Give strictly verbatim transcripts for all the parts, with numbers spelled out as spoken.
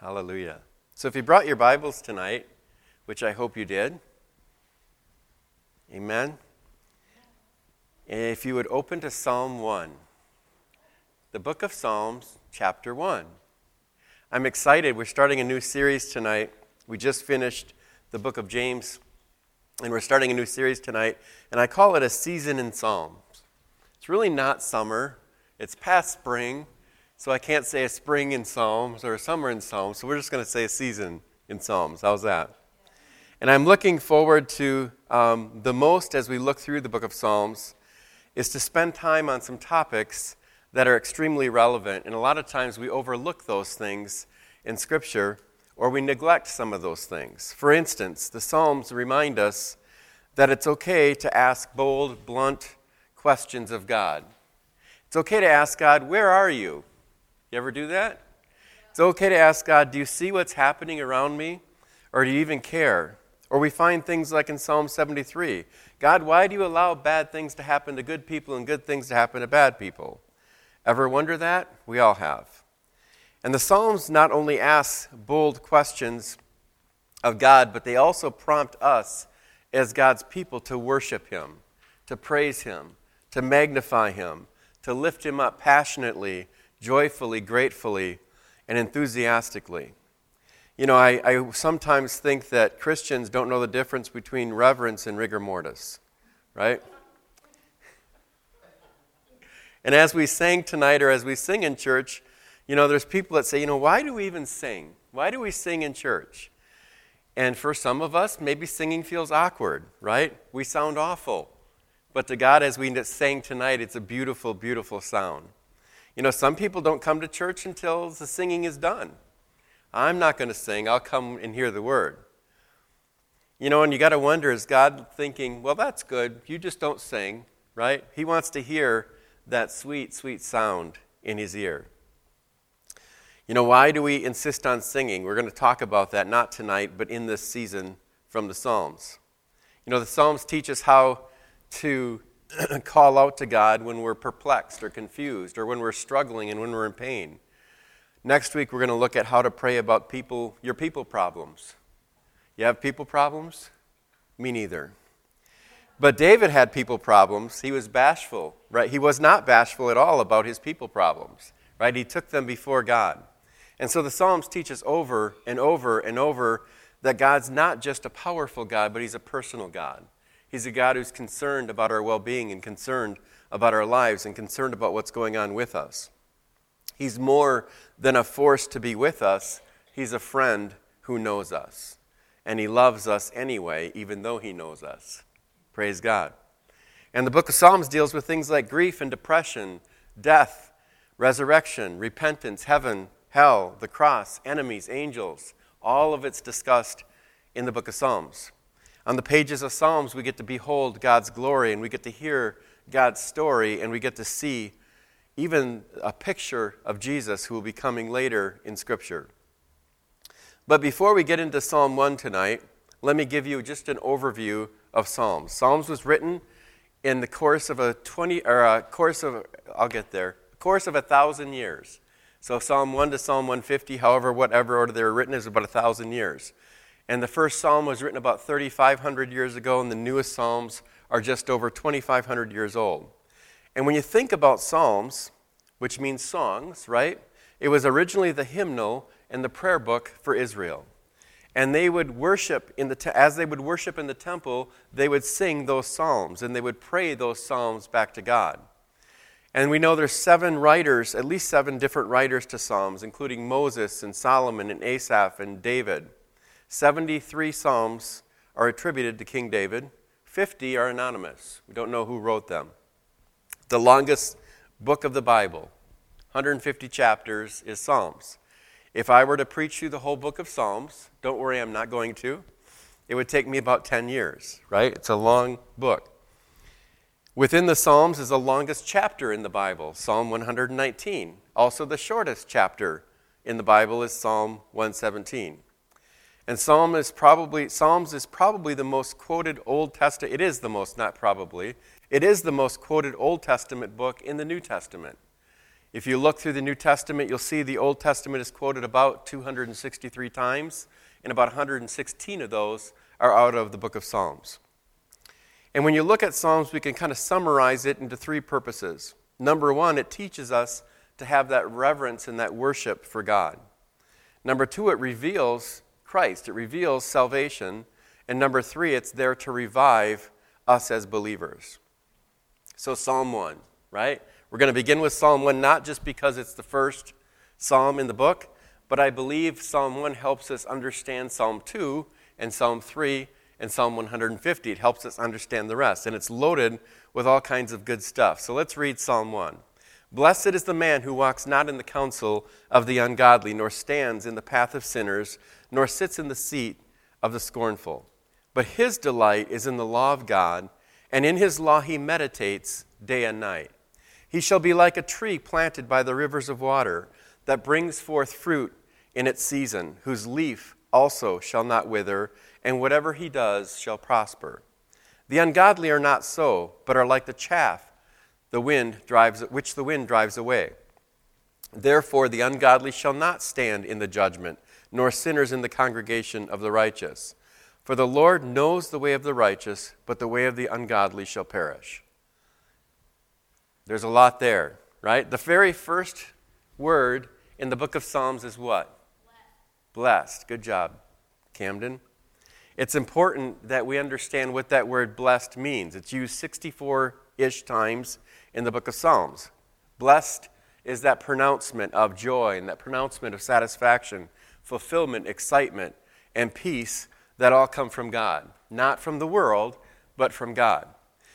Hallelujah. So if you brought your Bibles tonight, which I hope you did, amen. If you would open to Psalm one, the book of Psalms, chapter one. I'm excited. We're starting a new series tonight. We just finished the book of James, and we're starting a new series tonight, and I call it a season in Psalms. It's really not summer. It's past spring, so I can't say a spring in Psalms or a summer in Psalms, so we're just going to say a season in Psalms. How's that? And I'm looking forward to um, the most as we look through the book of Psalms is to spend time on some topics that are extremely relevant, and a lot of times we overlook those things in Scripture or we neglect some of those things. For instance, the Psalms remind us that it's okay to ask bold, blunt questions of God. It's okay to ask God, where are you? You ever do that? It's okay to ask God, do you see what's happening around me? Or do you even care? Or we find things like in Psalm seventy-three, God, why do you allow bad things to happen to good people and good things to happen to bad people? Ever wonder that? We all have. And the Psalms not only ask bold questions of God, but they also prompt us as God's people to worship Him, to praise Him, to magnify Him, to lift Him up passionately, joyfully, gratefully, and enthusiastically. You know, I, I sometimes think that Christians don't know the difference between reverence and rigor mortis, right? And as we sang tonight, or as we sing in church, you know, there's people that say, you know, why do we even sing? Why do we sing in church? And for some of us, maybe singing feels awkward, right? We sound awful. But to God, as we sang tonight, it's a beautiful, beautiful sound. You know, some people don't come to church until the singing is done. I'm not going to sing. I'll come and hear the word. You know, and you got to wonder, is God thinking, well, that's good. You just don't sing, right? He wants to hear that sweet, sweet sound in his ear. You know, why do we insist on singing? We're going to talk about that, not tonight, but in this season from the Psalms. You know, the Psalms teach us how to call out to God when we're perplexed or confused or when we're struggling and when we're in pain. Next week, we're going to look at how to pray about people, your people problems. You have people problems? Me neither. But David had people problems. He was bashful, right? He was not bashful at all about his people problems, right? He took them before God. And so the Psalms teach us over and over and over that God's not just a powerful God, but He's a personal God. He's a God who's concerned about our well-being and concerned about our lives and concerned about what's going on with us. He's more than a force to be with us. He's a friend who knows us. And He loves us anyway, even though He knows us. Praise God. And the book of Psalms deals with things like grief and depression, death, resurrection, repentance, heaven, hell, the cross, enemies, angels. All of it's discussed in the book of Psalms. On the pages of Psalms, we get to behold God's glory, and we get to hear God's story, and we get to see even a picture of Jesus who will be coming later in Scripture. But before we get into Psalm one tonight, let me give you just an overview of Psalms. Psalms was written in the course of a twenty or a course of I'll get there, a course of a thousand years. So Psalm one to Psalm one fifty, however, whatever order they were written, is about a thousand years. And the first Psalm was written about thirty-five hundred years ago, and the newest Psalms are just over twenty-five hundred years old. And when you think about Psalms, which means songs, right? It was originally the hymnal and the prayer book for Israel. And they would worship in the te- as they would worship in the temple, they would sing those psalms, and they would pray those psalms back to God. And we know there's seven writers, at least seven different writers to Psalms, including Moses and Solomon and Asaph and David. seventy-three psalms are attributed to King David. fifty are anonymous. We don't know who wrote them. The longest book of the Bible, one hundred fifty chapters, is Psalms. If I were to preach you the whole book of Psalms, don't worry, I'm not going to, it would take me about ten years, right? It's a long book. Within the Psalms is the longest chapter in the Bible, Psalm one hundred nineteen. Also the shortest chapter in the Bible is Psalm one seventeen. And Psalm is probably, Psalms is probably the most quoted Old Testament, it is the most, not probably, it is the most quoted Old Testament book in the New Testament. If you look through the New Testament, you'll see the Old Testament is quoted about two hundred sixty-three times, and about one hundred sixteen of those are out of the book of Psalms. And when you look at Psalms, we can kind of summarize it into three purposes. Number one, it teaches us to have that reverence and that worship for God. Number two, it reveals Christ. It reveals salvation. And number three, it's there to revive us as believers. So Psalm one, right? We're going to begin with Psalm one, not just because it's the first psalm in the book, but I believe Psalm one helps us understand Psalm two and Psalm three and Psalm one hundred fifty. It helps us understand the rest, and it's loaded with all kinds of good stuff. So let's read Psalm one. Blessed is the man who walks not in the counsel of the ungodly, nor stands in the path of sinners, nor sits in the seat of the scornful. But his delight is in the law of God, and in his law he meditates day and night. He shall be like a tree planted by the rivers of water, that brings forth fruit in its season, whose leaf also shall not wither, and whatever he does shall prosper. The ungodly are not so, but are like the chaff the wind drives, which the wind drives away. Therefore the ungodly shall not stand in the judgment, nor sinners in the congregation of the righteous. For the Lord knows the way of the righteous, but the way of the ungodly shall perish. There's a lot there, right? The very first word in the book of Psalms is what? Blessed. Blessed. Good job, Camden. It's important that we understand what that word blessed means. It's used sixty-four-ish times in the book of Psalms. Blessed is that pronouncement of joy and that pronouncement of satisfaction, fulfillment, excitement, and peace that all come from God. Not from the world, but from God.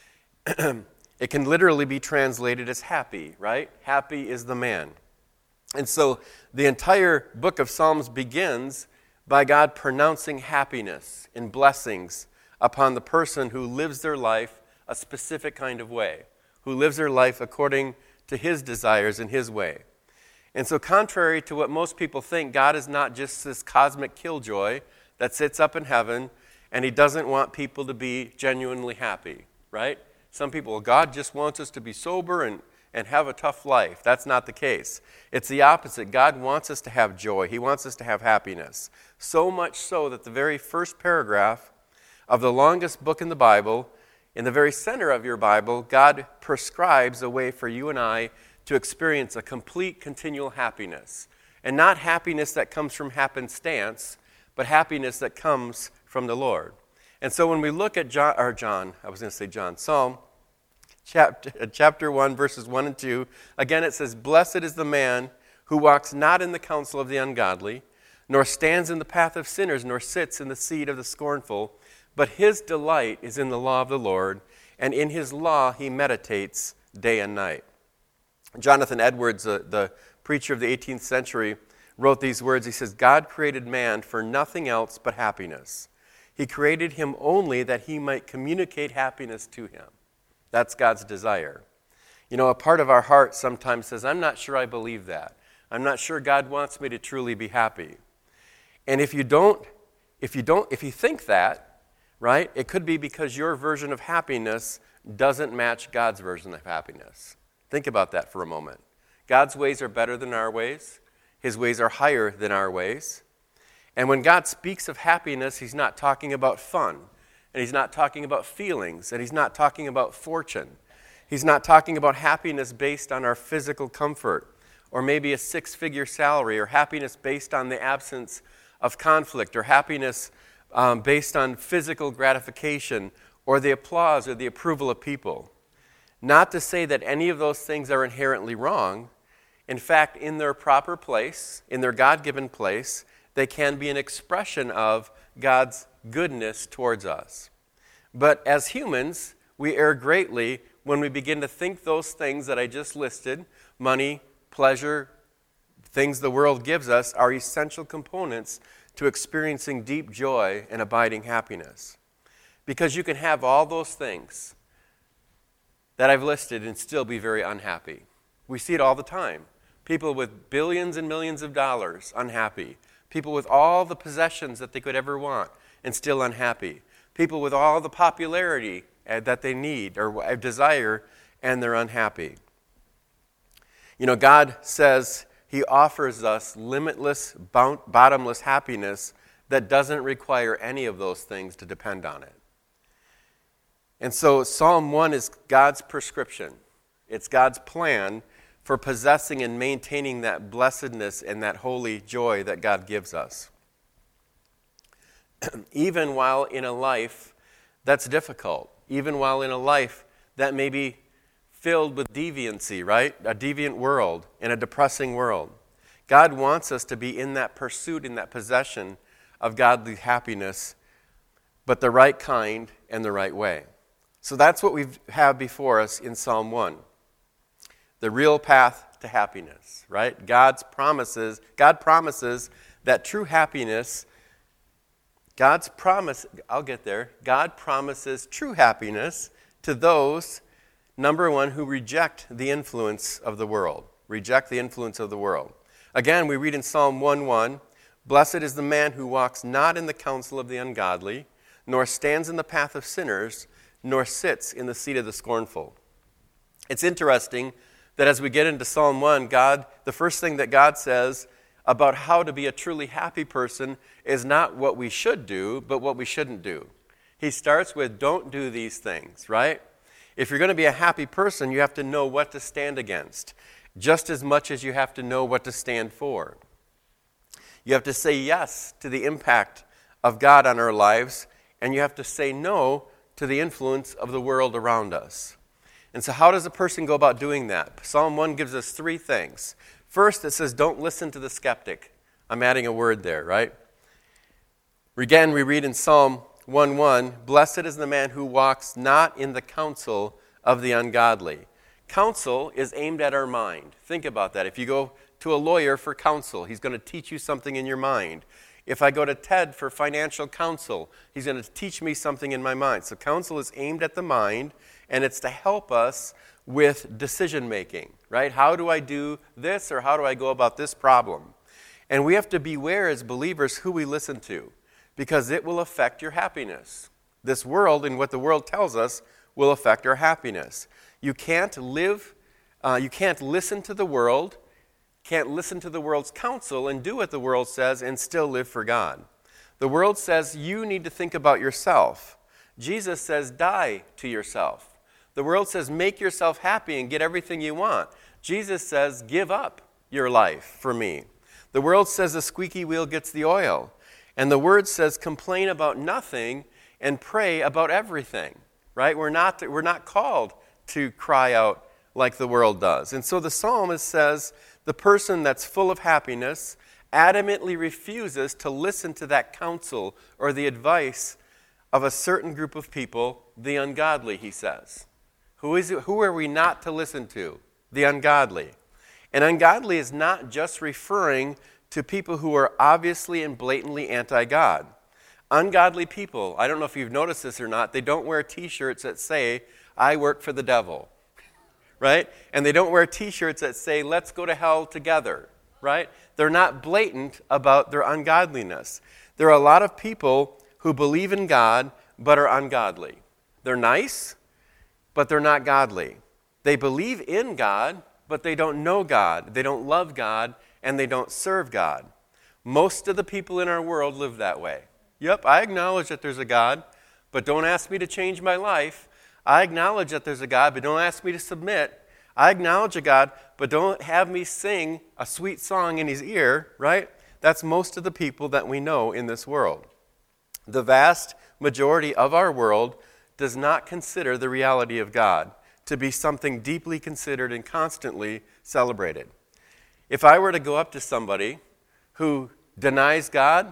It can literally be translated as happy, right? Happy is the man. And so the entire book of Psalms begins by God pronouncing happiness and blessings upon the person who lives their life a specific kind of way, who lives their life according to his desires and his way. And so contrary to what most people think, God is not just this cosmic killjoy that sits up in heaven and he doesn't want people to be genuinely happy, right? Some people, well, God just wants us to be sober and, and have a tough life. That's not the case. It's the opposite. God wants us to have joy. He wants us to have happiness. So much so that the very first paragraph of the longest book in the Bible, in the very center of your Bible, God prescribes a way for you and I to experience a complete, continual happiness. And not happiness that comes from happenstance, but happiness that comes from the Lord. And so when we look at John, or John, I was going to say John, Psalm chapter, chapter one, verses one and two, again it says, Blessed is the man who walks not in the counsel of the ungodly, nor stands in the path of sinners, nor sits in the seat of the scornful, but his delight is in the law of the Lord, and in his law he meditates day and night. Jonathan Edwards, uh, the preacher of the eighteenth century, wrote these words. He says, God created man for nothing else but happiness. He created him only that he might communicate happiness to him. That's God's desire. You know, a part of our heart sometimes says, I'm not sure I believe that. I'm not sure God wants me to truly be happy. And if you don't, if you don't, if you think that, right, it could be because your version of happiness doesn't match God's version of happiness. Think about that for a moment. God's ways are better than our ways. His ways are higher than our ways. And when God speaks of happiness, he's not talking about fun, and he's not talking about feelings, and he's not talking about fortune. He's not talking about happiness based on our physical comfort, or maybe a six-figure salary, or happiness based on the absence of conflict, or happiness um, based on physical gratification, or the applause or the approval of people. Not to say that any of those things are inherently wrong. In fact, in their proper place, in their God-given place, they can be an expression of God's goodness towards us. But as humans, we err greatly when we begin to think those things that I just listed, money, pleasure, things the world gives us, are essential components to experiencing deep joy and abiding happiness. Because you can have all those things that I've listed and still be very unhappy. We see it all the time. People with billions and millions of dollars, unhappy. People with all the possessions that they could ever want and still unhappy. People with all the popularity that they need or desire and they're unhappy. You know, God says he offers us limitless, bottomless happiness that doesn't require any of those things to depend on it. And so Psalm one is God's prescription. It's God's plan for possessing and maintaining that blessedness and that holy joy that God gives us. Even while in a life that's difficult, even while in a life that may be filled with deviancy, right? A deviant world and a depressing world. God wants us to be in that pursuit, in that possession of godly happiness, but the right kind and the right way. So that's what we have before us in Psalm one. The real path to happiness, right? God's promises, God promises that true happiness, God's promise, I'll get there, God promises true happiness to those, number one, who reject the influence of the world. Reject the influence of the world. Again, we read in Psalm one one, "Blessed is the man who walks not in the counsel of the ungodly, nor stands in the path of sinners, nor sits in the seat of the scornful." It's interesting that as we get into Psalm one, God, the first thing that God says about how to be a truly happy person is not what we should do, but what we shouldn't do. He starts with, don't do these things, right? If you're going to be a happy person, you have to know what to stand against, just as much as you have to know what to stand for. You have to say yes to the impact of God on our lives, and you have to say no to the influence of the world around us. And so how does a person go about doing that? Psalm one gives us three things. First, it says, don't listen to the skeptic. I'm adding a word there, right? Again, we read in Psalm one one, "Blessed is the man who walks not in the counsel of the ungodly." Counsel is aimed at our mind. Think about that. If you go to a lawyer for counsel, he's going to teach you something in your mind. If I go to Ted for financial counsel, he's going to teach me something in my mind. So counsel is aimed at the mind, and it's to help us with decision making, right? How do I do this, or how do I go about this problem? And we have to beware as believers who we listen to, because it will affect your happiness. This world and what the world tells us will affect our happiness. You can't live, uh, you can't listen to the world, can't listen to the world's counsel and do what the world says and still live for God. The world says you need to think about yourself. Jesus says die to yourself. The world says make yourself happy and get everything you want. Jesus says give up your life for me. The world says the squeaky wheel gets the oil. And the word says complain about nothing and pray about everything, right? We're not, we're not called to cry out like the world does. And so the psalmist says the person that's full of happiness adamantly refuses to listen to that counsel or the advice of a certain group of people, the ungodly, he says. Who is it, who are we not to listen to? The ungodly. And ungodly is not just referring to people who are obviously and blatantly anti-God. Ungodly people, I don't know if you've noticed this or not, they don't wear t-shirts that say, I work for the devil, right? And they don't wear t-shirts that say, let's go to hell together, right? They're not blatant about their ungodliness. There are a lot of people who believe in God but are ungodly. They're nice, but they're not godly. They believe in God, but they don't know God. They don't love God, and they don't serve God. Most of the people in our world live that way. Yep, I acknowledge that there's a God, but don't ask me to change my life. I acknowledge that there's a God, but don't ask me to submit. I acknowledge a God, but don't have me sing a sweet song in his ear, right? That's most of the people that we know in this world. The vast majority of our world does not consider the reality of God to be something deeply considered and constantly celebrated. If I were to go up to somebody who denies God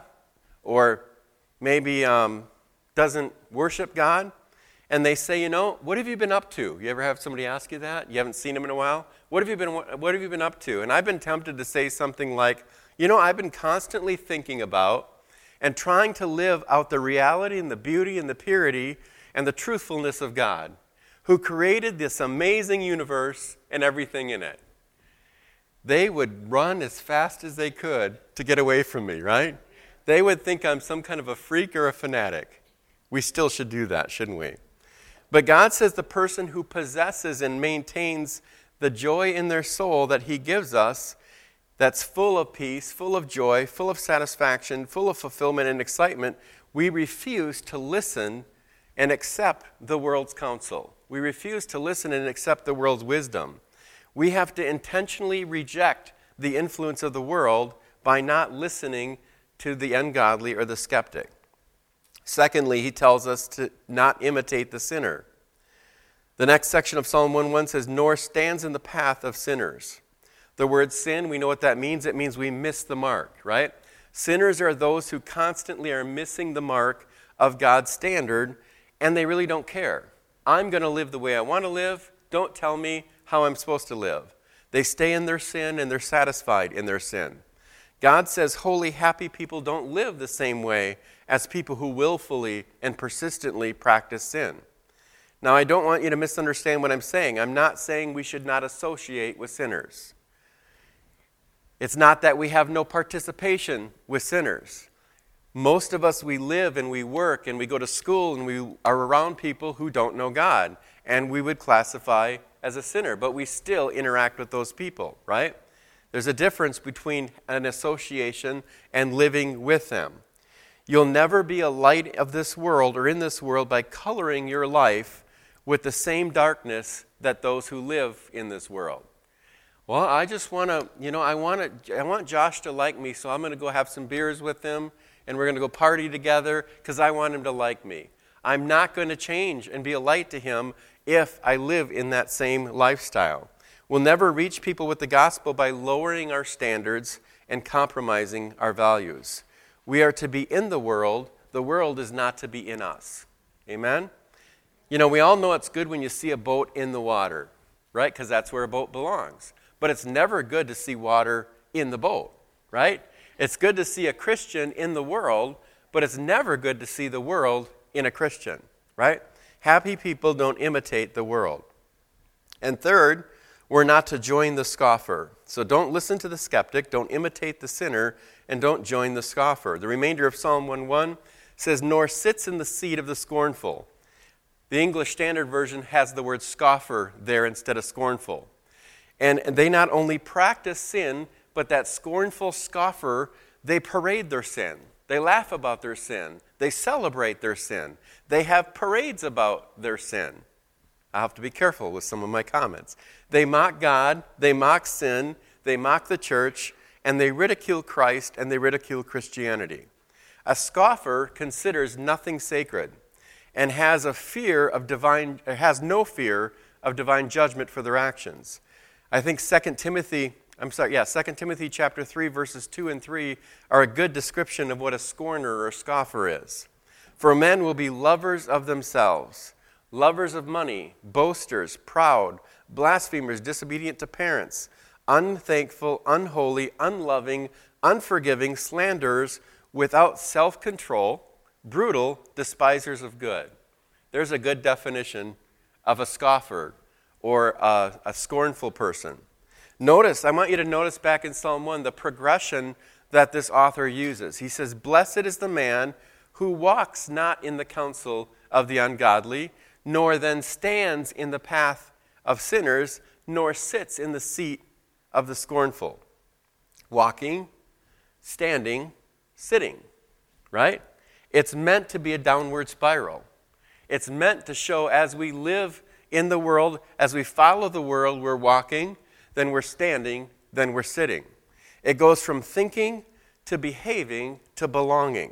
or maybe um, doesn't worship God, and they say, you know, what have you been up to? You ever have somebody ask you that? You haven't seen them in a while? What have you been, what have you been up to? And I've been tempted to say something like, you know, I've been constantly thinking about and trying to live out the reality and the beauty and the purity and the truthfulness of God, who created this amazing universe and everything in it. They would run as fast as they could to get away from me, right? They would think I'm some kind of a freak or a fanatic. We still should do that, shouldn't we? But God says the person who possesses and maintains the joy in their soul that he gives us, that's full of peace, full of joy, full of satisfaction, full of fulfillment and excitement, we refuse to listen and accept the world's counsel. We refuse to listen and accept the world's wisdom. We have to intentionally reject the influence of the world by not listening to the ungodly or the skeptic. Secondly, he tells us to not imitate the sinner. The next section of Psalm one one says, nor stands in the path of sinners. The word sin, we know what that means. It means we miss the mark, right? Sinners are those who constantly are missing the mark of God's standard, and they really don't care. I'm going to live the way I want to live. Don't tell me how I'm supposed to live. They stay in their sin, and they're satisfied in their sin. God says holy, happy people don't live the same way as people who willfully and persistently practice sin. Now, I don't want you to misunderstand what I'm saying. I'm not saying we should not associate with sinners. It's not that we have no participation with sinners. Most of us, we live and we work and we go to school and we are around people who don't know God, and we would classify as a sinner, but we still interact with those people, right? There's a difference between an association and living with them. You'll never be a light of this world or in this world by coloring your life with the same darkness that those who live in this world. Well, I just want to, you know, I want to, I want Josh to like me, so I'm going to go have some beers with him, and we're going to go party together because I want him to like me. I'm not going to change and be a light to him if I live in that same lifestyle. We'll never reach people with the gospel by lowering our standards and compromising our values. We are to be in the world. The world is not to be in us. Amen? You know, we all know it's good when you see a boat in the water, right? Because that's where a boat belongs. But it's never good to see water in the boat, right? It's good to see a Christian in the world, but it's never good to see the world in a Christian, right? Happy people don't imitate the world. And third, we're not to join the scoffer. So don't listen to the skeptic, don't imitate the sinner, and don't join the scoffer. The remainder of Psalm one one says, nor sits in the seat of the scornful. The English Standard Version has the word scoffer there instead of scornful. And they not only practice sin, but that scornful scoffer, they parade their sin. They laugh about their sin. They celebrate their sin. They have parades about their sin. I have to be careful with some of my comments. They mock God, they mock sin, they mock the church, and they ridicule Christ and they ridicule Christianity. A scoffer considers nothing sacred and has a fear of divine, has no fear of divine judgment for their actions. I think Second Timothy, I'm sorry, yeah, Second Timothy chapter three, verses two and three are a good description of what a scorner or a scoffer is. For men will be lovers of themselves, lovers of money, boasters, proud, blasphemers, disobedient to parents, unthankful, unholy, unloving, unforgiving, slanderers, without self-control, brutal, despisers of good. There's a good definition of a scoffer or a, a scornful person. Notice, I want you to notice back in Psalm one the progression that this author uses. He says, blessed is the man who walks not in the counsel of the ungodly, nor then stands in the path of sinners, nor sits in the seat of the scornful. Walking, standing, sitting, right? It's meant to be a downward spiral. It's meant to show as we live in the world, as we follow the world, we're walking, then we're standing, then we're sitting. It goes from thinking to behaving to belonging.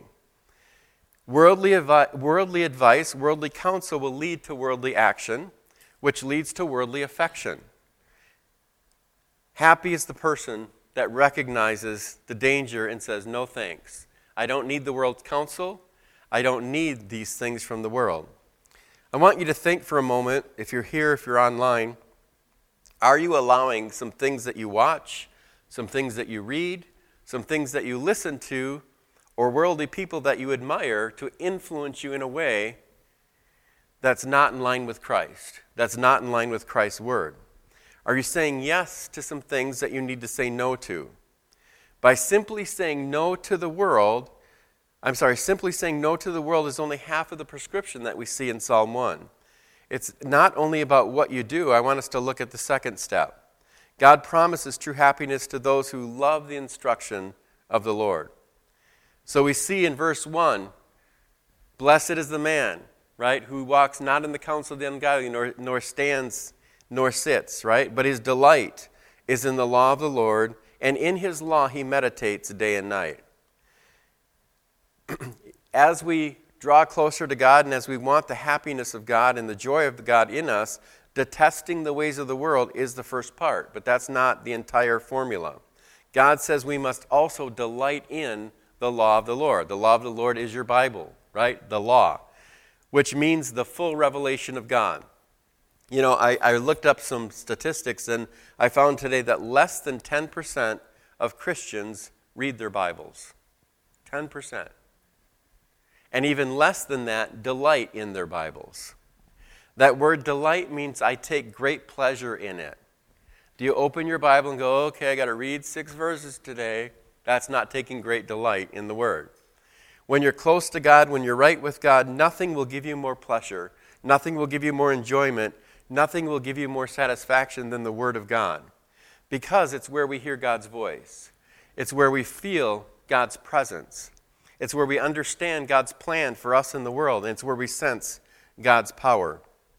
Worldly, avi- worldly advice, worldly counsel will lead to worldly action, which leads to worldly affection. Happy is the person that recognizes the danger and says, no thanks. I don't need the world's counsel. I don't need these things from the world. I want you to think for a moment, if you're here, if you're online, are you allowing some things that you watch, some things that you read, some things that you listen to, or worldly people that you admire to influence you in a way that's not in line with Christ, that's not in line with Christ's word? Are you saying yes to some things that you need to say no to? By simply saying no to the world, I'm sorry, simply saying no to the world is only half of the prescription that we see in Psalm one. It's not only about what you do. I want us to look at the second step. God promises true happiness to those who love the instruction of the Lord. So we see in verse one, blessed is the man, right, who walks not in the counsel of the ungodly, nor, nor stands, nor sits, right? But his delight is in the law of the Lord, and in his law he meditates day and night. As we draw closer to God and as we want the happiness of God and the joy of God in us, detesting the ways of the world is the first part, but that's not the entire formula. God says we must also delight in the law of the Lord. The law of the Lord is your Bible, right? The law, which means the full revelation of God. You know, I, I looked up some statistics, and I found today that less than ten percent of Christians read their Bibles. ten percent. And even less than that, delight in their Bibles. That word delight means I take great pleasure in it. Do you open your Bible and go, okay, I got to read six verses today? That's not taking great delight in the Word. When you're close to God, when you're right with God, nothing will give you more pleasure. Nothing will give you more enjoyment. Nothing will give you more satisfaction than the Word of God. Because it's where we hear God's voice. It's where we feel God's presence. It's where we understand God's plan for us in the world. And it's where we sense God's power.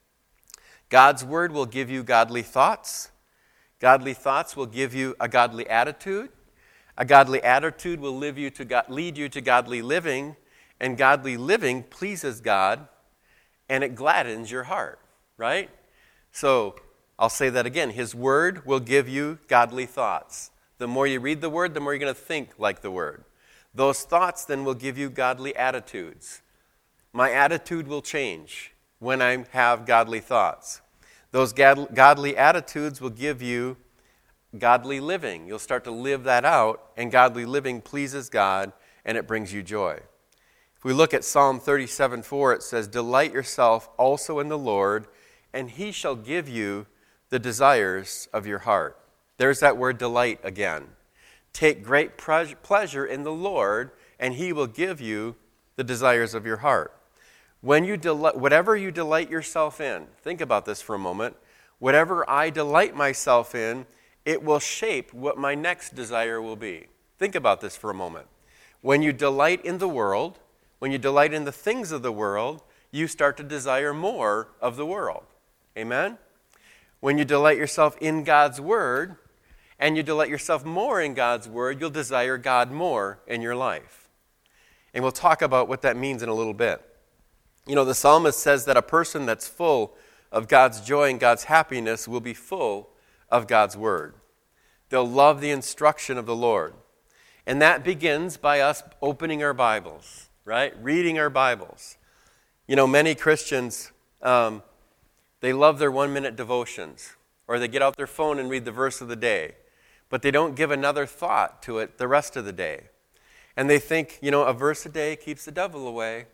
God's Word will give you godly thoughts. Godly thoughts will give you a godly attitude. A godly attitude will live you to God, lead you to godly living, and godly living pleases God, and it gladdens your heart, right? So I'll say that again. His Word will give you godly thoughts. The more you read the Word, the more you're going to think like the Word. Those thoughts then will give you godly attitudes. My attitude will change when I have godly thoughts. Those godly attitudes will give you godly living. You'll start to live that out, and godly living pleases God, and it brings you joy. If we look at Psalm thirty-seven four, it says, delight yourself also in the Lord, and he shall give you the desires of your heart. There's that word delight again. Take great pleasure in the Lord, and he will give you the desires of your heart. When you delight, whatever you delight yourself in, think about this for a moment. Whatever I delight myself in, it will shape what my next desire will be. Think about this for a moment. When you delight in the world, when you delight in the things of the world, you start to desire more of the world. Amen? When you delight yourself in God's Word, and you delight yourself more in God's Word, you'll desire God more in your life. And we'll talk about what that means in a little bit. You know, the psalmist says that a person that's full of God's joy and God's happiness will be full of God's Word. They'll love the instruction of the Lord. And that begins by us opening our Bibles, right? Reading our Bibles. You know, many Christians, um, they love their one-minute devotions, or they get out their phone and read the verse of the day, but they don't give another thought to it the rest of the day. And they think, you know, a verse a day keeps the devil away.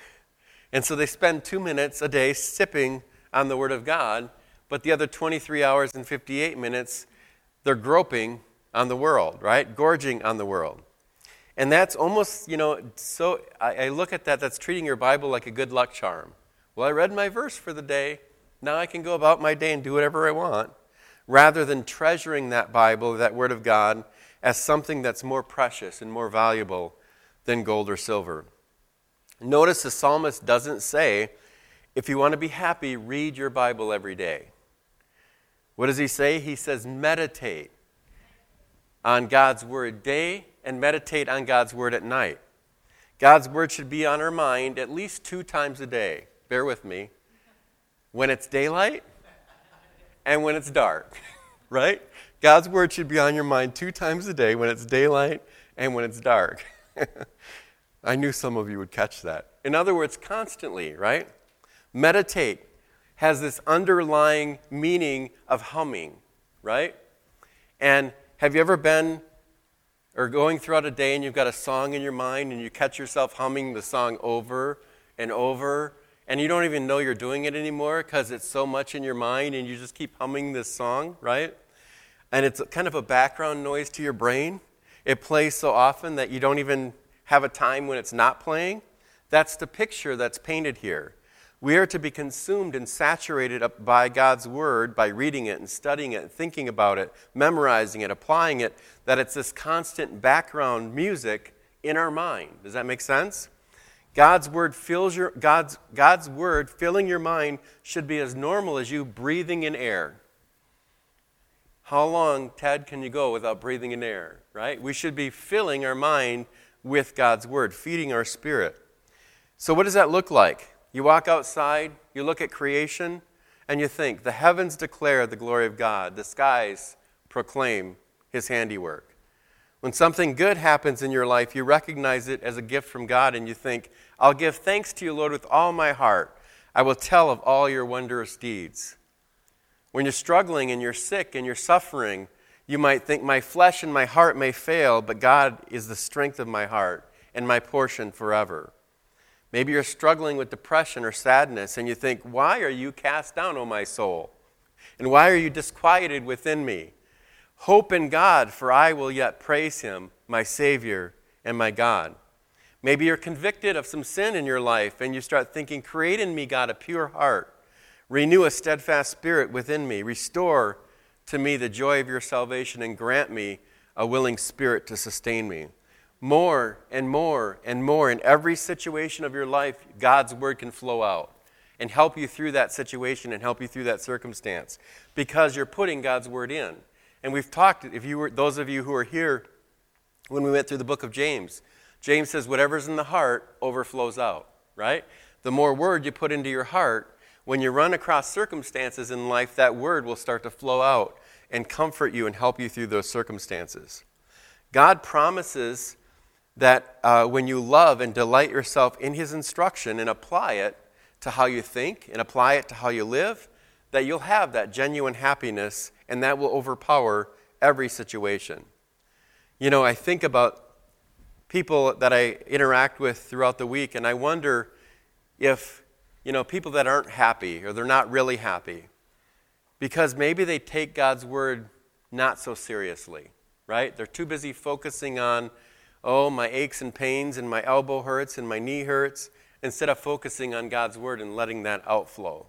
And so they spend two minutes a day sipping on the Word of God, but the other twenty-three hours and fifty-eight minutes, they're groping on the world, right? Gorging on the world. And that's almost, you know, so I, I look at that, that's treating your Bible like a good luck charm. Well, I read my verse for the day. Now I can go about my day and do whatever I want, rather than treasuring that Bible, that Word of God, as something that's more precious and more valuable than gold or silver. Notice the psalmist doesn't say, if you want to be happy, read your Bible every day. What does he say? He says, meditate on God's Word day and meditate on God's Word at night. God's Word should be on our mind at least two times a day. Bear with me. When it's daylight and when it's dark, right? God's Word should be on your mind two times a day, when it's daylight and when it's dark. I knew some of you would catch that. In other words, constantly, right? Meditate has this underlying meaning of humming, right? And have you ever been or going throughout a day and you've got a song in your mind and you catch yourself humming the song over and over, and you don't even know you're doing it anymore because it's so much in your mind and you just keep humming this song, right? And it's kind of a background noise to your brain. It plays so often that you don't even have a time when it's not playing. That's the picture that's painted here. We are to be consumed and saturated up by God's word by reading it and studying it and thinking about it, memorizing it, applying it, that it's this constant background music in our mind. Does that make sense? God's word fills your God's God's word filling your mind should be as normal as you breathing in air. How long, Ted, can you go without breathing in air, right? We should be filling our mind with God's word, feeding our spirit. So what does that look like? You walk outside, you look at creation, and you think, the heavens declare the glory of God. The skies proclaim his handiwork. When something good happens in your life, you recognize it as a gift from God, and you think, I'll give thanks to you, Lord, with all my heart. I will tell of all your wondrous deeds. When you're struggling and you're sick and you're suffering, you might think, my flesh and my heart may fail, but God is the strength of my heart and my portion forever. Maybe you're struggling with depression or sadness, and you think, why are you cast down, O my soul? And why are you disquieted within me? Hope in God, for I will yet praise him, my Savior and my God. Maybe you're convicted of some sin in your life, and you start thinking, create in me, God, a pure heart. Renew a steadfast spirit within me. Restore to me the joy of your salvation, and grant me a willing spirit to sustain me. More and more and more in every situation of your life, God's word can flow out and help you through that situation and help you through that circumstance because you're putting God's word in. And we've talked, if you were, those of you who are here when we went through the book of James, James says whatever's in the heart overflows out, right? The more word you put into your heart, when you run across circumstances in life, that word will start to flow out and comfort you and help you through those circumstances. God promises that uh, when you love and delight yourself in his instruction and apply it to how you think and apply it to how you live, that you'll have that genuine happiness, and that will overpower every situation. You know, I think about people that I interact with throughout the week, and I wonder if, you know, people that aren't happy or they're not really happy, because maybe they take God's word not so seriously, right? They're too busy focusing on, oh, my aches and pains and my elbow hurts and my knee hurts, instead of focusing on God's word and letting that outflow.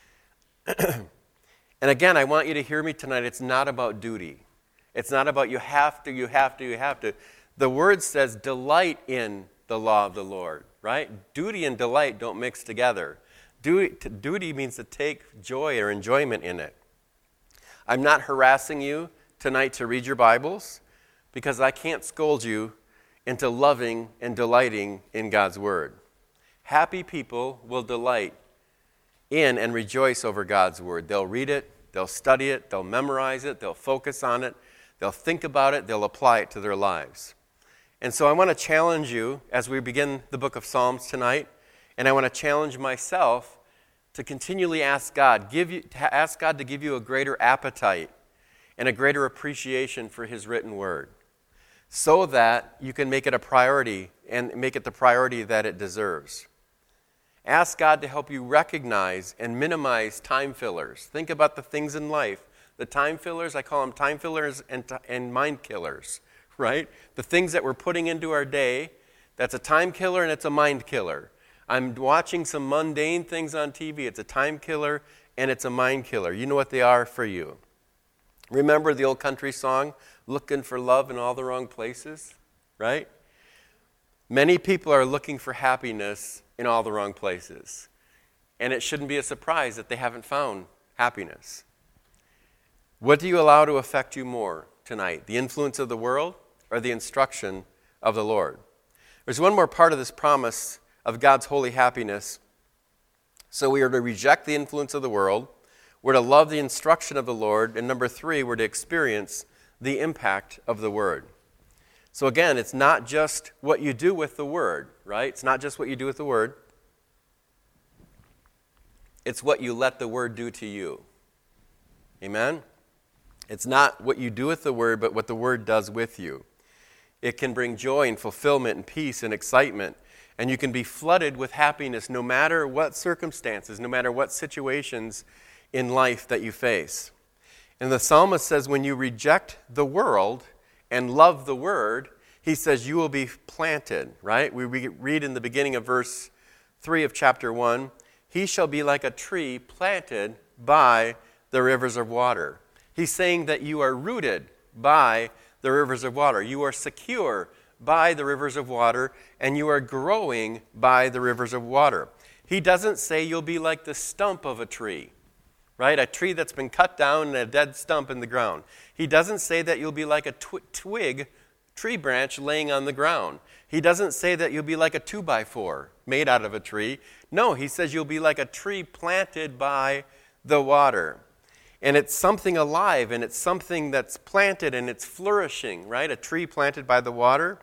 And again, I want you to hear me tonight. It's not about duty. It's not about you have to, you have to, you have to. The word says delight in the law of the Lord, right? Duty and delight don't mix together. Duty, duty means to take joy or enjoyment in it. I'm not harassing you tonight to read your Bibles because I can't scold you into loving and delighting in God's word. Happy people will delight in and rejoice over God's word. They'll read it, they'll study it, they'll memorize it, they'll focus on it, they'll think about it, they'll apply it to their lives. And so I want to challenge you as we begin the book of Psalms tonight, and I want to challenge myself to continually ask God, give you, to ask God to give you a greater appetite and a greater appreciation for his written word, so that you can make it a priority and make it the priority that it deserves. Ask God to help you recognize and minimize time fillers. Think about the things in life. The time fillers, I call them time fillers and, and mind killers, right? The things that we're putting into our day, that's a time killer and it's a mind killer. I'm watching some mundane things on T V. It's a time killer and it's a mind killer. You know what they are for you. Remember the old country song, looking for love in all the wrong places, right? Many people are looking for happiness in all the wrong places. And it shouldn't be a surprise that they haven't found happiness. What do you allow to affect you more tonight? The influence of the world or the instruction of the Lord? There's one more part of this promise of God's holy happiness. So we are to reject the influence of the world. We're to love the instruction of the Lord. And number three, we're to experience the impact of the word. So again, it's not just what you do with the word, right? It's not just what you do with the word. It's what you let the word do to you. Amen? It's not what you do with the word, but what the word does with you. It can bring joy and fulfillment and peace and excitement. And you can be flooded with happiness no matter what circumstances, no matter what situations in life that you face. And the psalmist says when you reject the world and love the word, he says you will be planted, right? We read in the beginning of verse three of chapter one, he shall be like a tree planted by the rivers of water. He's saying that you are rooted by the rivers of water. You are secure by the rivers of water, and you are growing by the rivers of water. He doesn't say you'll be like the stump of a tree, right? A tree that's been cut down and a dead stump in the ground. He doesn't say that you'll be like a tw- twig, tree branch laying on the ground. He doesn't say that you'll be like a two by four made out of a tree. No, he says you'll be like a tree planted by the water. And it's something alive, and it's something that's planted, and it's flourishing, right? A tree planted by the water.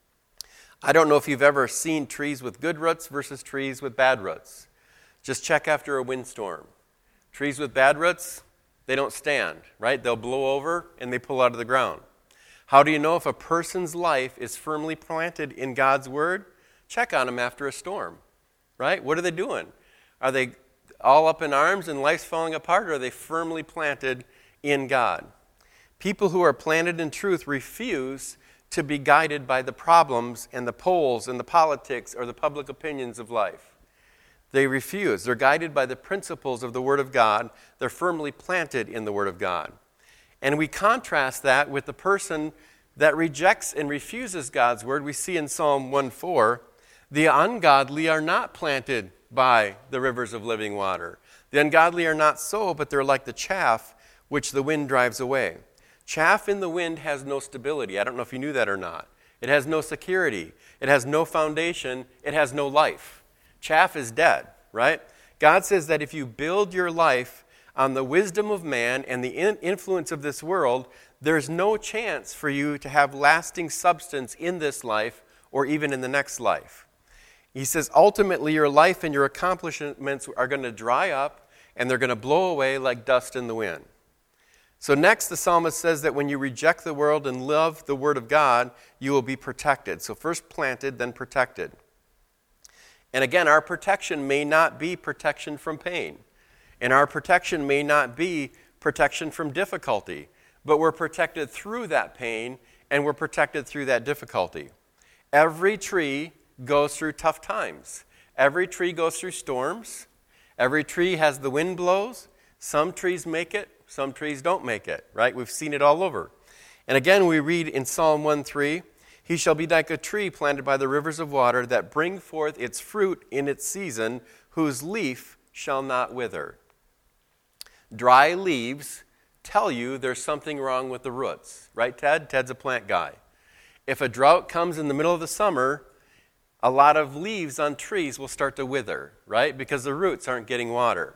I don't know if you've ever seen trees with good roots versus trees with bad roots. Just check after a windstorm. Trees with bad roots, they don't stand, right? They'll blow over, and they pull out of the ground. How do you know if a person's life is firmly planted in God's word? Check on them after a storm, right? What are they doing? Are they all up in arms and life's falling apart, or are they firmly planted in God? People who are planted in truth refuse to be guided by the problems and the polls and the politics or the public opinions of life. They refuse. They're guided by the principles of the Word of God. They're firmly planted in the Word of God. And we contrast that with the person that rejects and refuses God's Word. We see in Psalm one four, the ungodly are not planted by the rivers of living water. The ungodly are not so, but they're like the chaff which the wind drives away. Chaff in the wind has no stability. I don't know if you knew that or not. It has no security. It has no foundation. It has no life. Chaff is dead, right? God says that if you build your life on the wisdom of man and the in- influence of this world, there's no chance for you to have lasting substance in this life or even in the next life. He says, ultimately, your life and your accomplishments are going to dry up, and they're going to blow away like dust in the wind. So next, the psalmist says that when you reject the world and love the word of God, you will be protected. So first planted, then protected. And again, our protection may not be protection from pain. And our protection may not be protection from difficulty. But we're protected through that pain, and we're protected through that difficulty. Every tree goes through tough times. Every tree goes through storms. Every tree has the wind blows. Some trees make it, some trees don't make it, right? We've seen it all over. And again, we read in Psalm one three, he shall be like a tree planted by the rivers of water that bring forth its fruit in its season, whose leaf shall not wither. Dry leaves tell you there's something wrong with the roots, right, Ted? Ted's a plant guy. If a drought comes in the middle of the summer, a lot of leaves on trees will start to wither, right? Because the roots aren't getting water.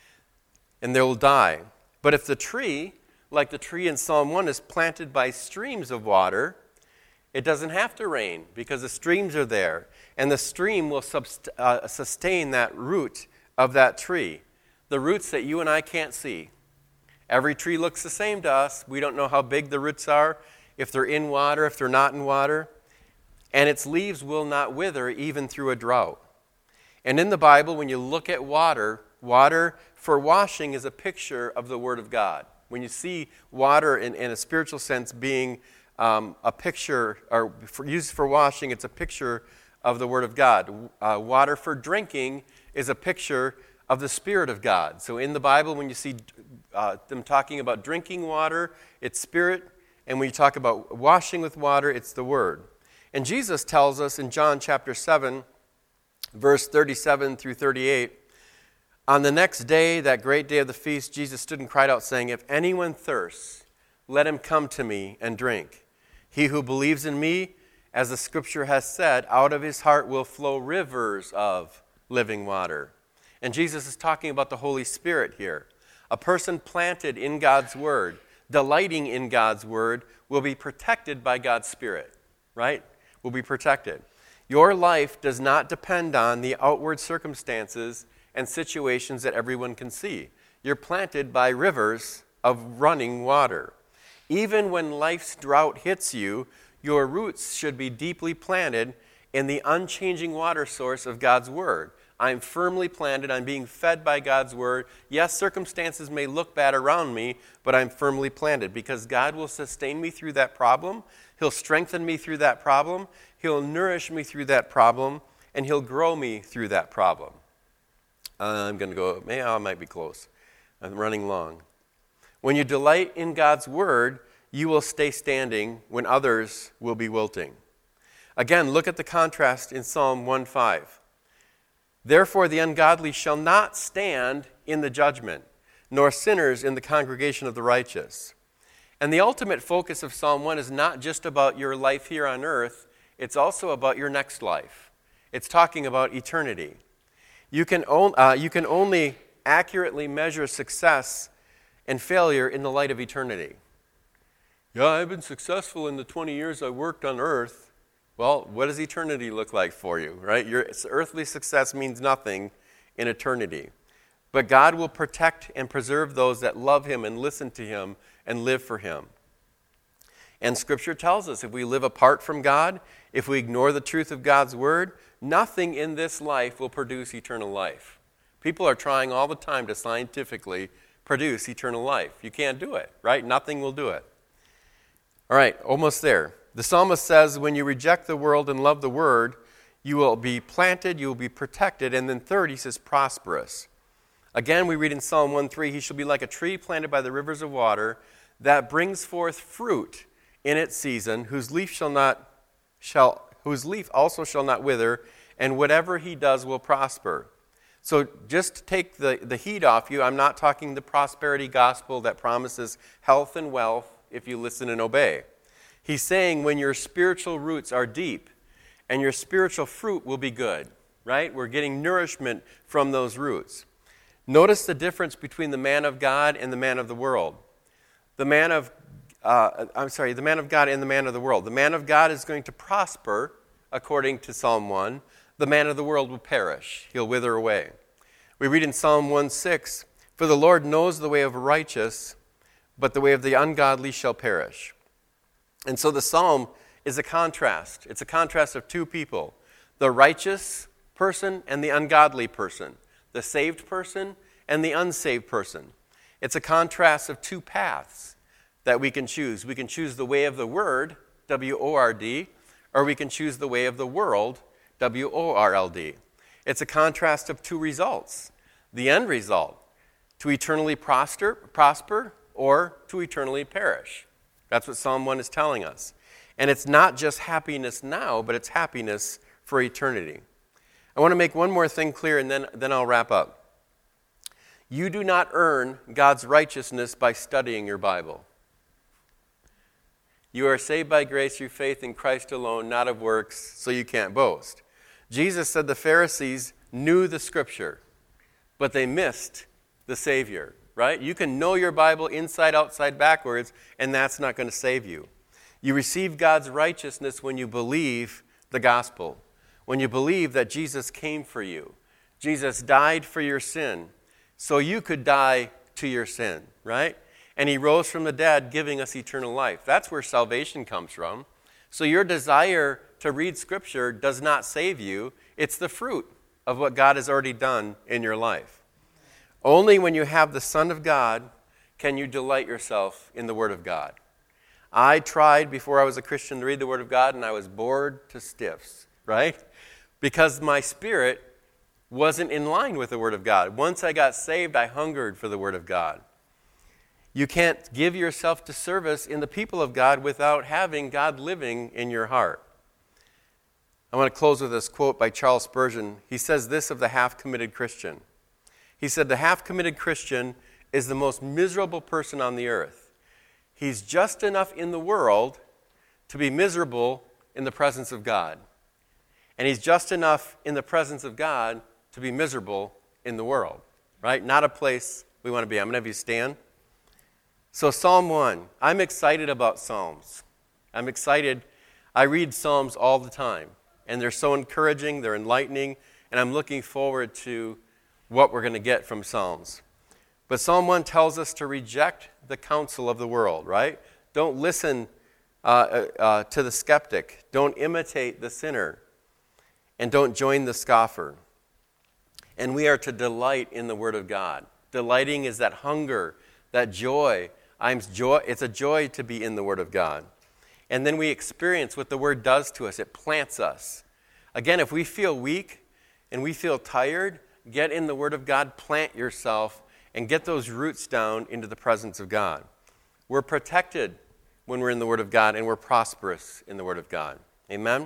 And they'll die. But if the tree, like the tree in Psalm one, is planted by streams of water, it doesn't have to rain because the streams are there. And the stream will subst- uh, sustain that root of that tree. The roots that you and I can't see. Every tree looks the same to us. We don't know how big the roots are, if they're in water, if they're not in water. And its leaves will not wither even through a drought. And in the Bible, when you look at water, water for washing is a picture of the Word of God. When you see water in, in a spiritual sense being um, a picture, or for, used for washing, it's a picture of the Word of God. Uh, water for drinking is a picture of the Spirit of God. So in the Bible, when you see uh, them talking about drinking water, it's Spirit. And when you talk about washing with water, it's the Word. And Jesus tells us in John chapter seven, verse thirty-seven through thirty-eight, on the next day, that great day of the feast, Jesus stood and cried out, saying, if anyone thirsts, let him come to me and drink. He who believes in me, as the scripture has said, out of his heart will flow rivers of living water. And Jesus is talking about the Holy Spirit here. A person planted in God's word, delighting in God's word, will be protected by God's Spirit, right? Will be protected. Your life does not depend on the outward circumstances and situations that everyone can see. You're planted by rivers of running water. Even when life's drought hits you, your roots should be deeply planted in the unchanging water source of God's word. I'm firmly planted. I'm being fed by God's word. Yes, circumstances may look bad around me, but I'm firmly planted because God will sustain me through that problem. He'll strengthen me through that problem. He'll nourish me through that problem, and he'll grow me through that problem. Uh, I'm going to go, maybe I might be close. I'm running long. When you delight in God's word, you will stay standing when others will be wilting. Again, look at the contrast in Psalm one five. Therefore the ungodly shall not stand in the judgment, nor sinners in the congregation of the righteous. And the ultimate focus of Psalm one is not just about your life here on earth, it's also about your next life. It's talking about eternity. You can, on, uh, you can only accurately measure success and failure in the light of eternity. Yeah, I've been successful in the twenty years I worked on earth. Well, what does eternity look like for you, right? Your earthly success means nothing in eternity. But God will protect and preserve those that love him and listen to him and live for him. And Scripture tells us if we live apart from God, if we ignore the truth of God's word, nothing in this life will produce eternal life. People are trying all the time to scientifically produce eternal life. You can't do it, right? Nothing will do it. All right, almost there. The psalmist says, when you reject the world and love the word, you will be planted, you will be protected. And then third, he says, prosperous. Again, we read in Psalm one three, he shall be like a tree planted by the rivers of water that brings forth fruit in its season, whose leaf shall not shall whose leaf also shall not wither, and whatever he does will prosper. So just to take the, the heat off you, I'm not talking the prosperity gospel that promises health and wealth if you listen and obey. He's saying when your spiritual roots are deep and your spiritual fruit will be good, right? We're getting nourishment from those roots. Notice the difference between the man of God and the man of the world. The man of, uh, I'm sorry, the man of God and the man of the world. The man of God is going to prosper, according to Psalm one. The man of the world will perish. He'll wither away. We read in Psalm one six, for the Lord knows the way of the righteous, but the way of the ungodly shall perish. And so the psalm is a contrast. It's a contrast of two people, the righteous person and the ungodly person, the saved person and the unsaved person. It's a contrast of two paths that we can choose. We can choose the way of the word, W O R D, or we can choose the way of the world, W O R L D. It's a contrast of two results. The end result, to eternally prosper, prosper or to eternally perish. That's what Psalm one is telling us. And it's not just happiness now, but it's happiness for eternity. I want to make one more thing clear, and then, then I'll wrap up. You do not earn God's righteousness by studying your Bible. You are saved by grace through faith in Christ alone, not of works, so you can't boast. Jesus said the Pharisees knew the Scripture, but they missed the Savior, right? You can know your Bible inside, outside, backwards, and that's not going to save you. You receive God's righteousness when you believe the gospel, when you believe that Jesus came for you. Jesus died for your sin, so you could die to your sin, right? And he rose from the dead, giving us eternal life. That's where salvation comes from. So your desire to read Scripture does not save you. It's the fruit of what God has already done in your life. Only when you have the Son of God can you delight yourself in the Word of God. I tried before I was a Christian to read the Word of God, and I was bored to stiffs, right? Because my spirit wasn't in line with the Word of God. Once I got saved, I hungered for the Word of God. You can't give yourself to service in the people of God without having God living in your heart. I want to close with this quote by Charles Spurgeon. He says this of the half-committed Christian. He said, the half-committed Christian is the most miserable person on the earth. He's just enough in the world to be miserable in the presence of God. And he's just enough in the presence of God to be miserable in the world, right? Not a place we want to be. I'm going to have you stand. So Psalm one, I'm excited about Psalms. I'm excited. I read Psalms all the time, and they're so encouraging, they're enlightening, and I'm looking forward to what we're going to get from Psalms. But Psalm one tells us to reject the counsel of the world, right? Don't listen uh, uh, to the skeptic. Don't imitate the sinner. And don't join the scoffer. And we are to delight in the Word of God. Delighting is that hunger, that joy. I'm joy. It's a joy to be in the Word of God. And then we experience what the Word does to us. It plants us. Again, if we feel weak and we feel tired, get in the Word of God, plant yourself, and get those roots down into the presence of God. We're protected when we're in the Word of God, and we're prosperous in the Word of God. Amen?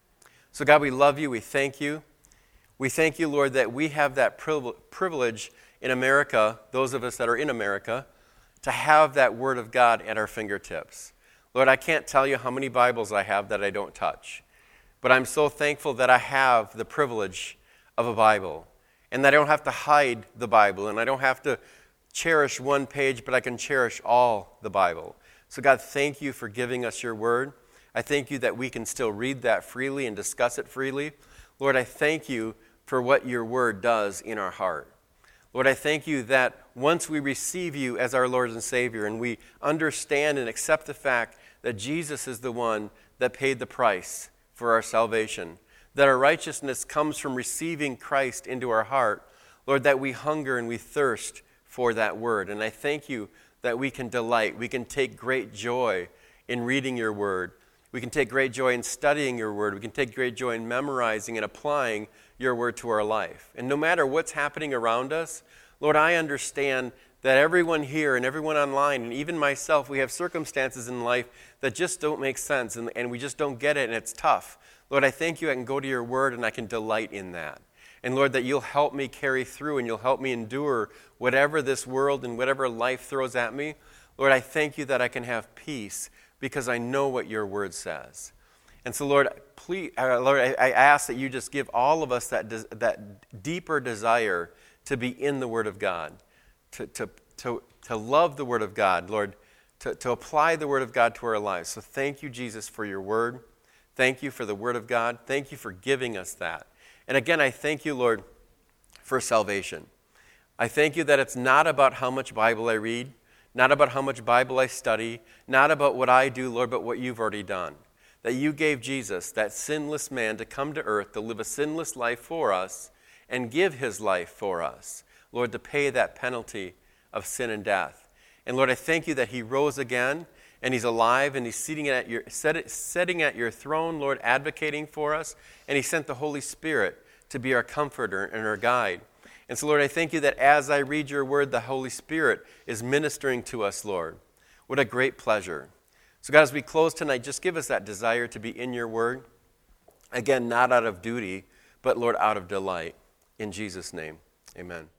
So God, we love you. We thank you. We thank you, Lord, that we have that privilege in America, those of us that are in America, to have that Word of God at our fingertips. Lord, I can't tell you how many Bibles I have that I don't touch. But I'm so thankful that I have the privilege of a Bible, and that I don't have to hide the Bible, and I don't have to cherish one page, but I can cherish all the Bible. So God, thank you for giving us your word. I thank you that we can still read that freely and discuss it freely. Lord, I thank you for what your word does in our heart. Lord, I thank you that once we receive you as our Lord and Savior, and we understand and accept the fact that Jesus is the one that paid the price for our salvation, that our righteousness comes from receiving Christ into our heart, Lord, that we hunger and we thirst for that word. And I thank you that we can delight, we can take great joy in reading your word. We can take great joy in studying your word. We can take great joy in memorizing and applying your word to our life. And no matter what's happening around us, Lord, I understand that everyone here and everyone online, and even myself, we have circumstances in life that just don't make sense, and, and we just don't get it, and it's tough. Lord, I thank you I can go to your word and I can delight in that. And Lord, that you'll help me carry through and you'll help me endure whatever this world and whatever life throws at me. Lord, I thank you that I can have peace because I know what your word says. And so, Lord, please, uh, Lord, I, I ask that you just give all of us that des- that deeper desire to be in the Word of God, to to to to love the Word of God, Lord, to, to apply the Word of God to our lives. So thank you, Jesus, for your word. Thank you for the Word of God. Thank you for giving us that. And again, I thank you, Lord, for salvation. I thank you that it's not about how much Bible I read, not about how much Bible I study, not about what I do, Lord, but what you've already done. That you gave Jesus, that sinless man, to come to earth, to live a sinless life for us, and give his life for us, Lord, to pay that penalty of sin and death. And Lord, I thank you that he rose again, and he's alive, and he's sitting at your, sitting at your throne, Lord, advocating for us, and he sent the Holy Spirit to be our comforter and our guide. And so, Lord, I thank you that as I read your word, the Holy Spirit is ministering to us, Lord. What a great pleasure. So, God, as we close tonight, just give us that desire to be in your word. Again, not out of duty, but, Lord, out of delight. In Jesus' name, amen.